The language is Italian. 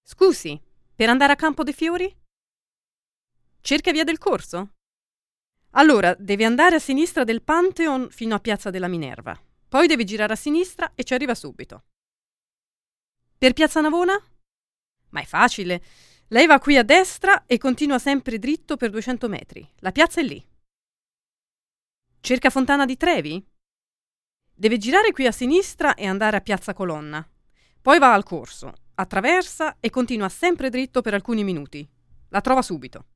Scusi, per andare a Campo dei Fiori? Cerca via del Corso? Allora, devi andare a sinistra del Pantheon fino a Piazza della Minerva. Poi devi girare a sinistra e ci arriva subito. Per Piazza Navona? Ma è facile. Lei va qui a destra e continua sempre dritto per 200 metri. La piazza è lì. Cerca Fontana di Trevi? Deve girare qui a sinistra e andare a Piazza Colonna. Poi va al Corso, attraversa e continua sempre dritto per alcuni minuti. La trova subito.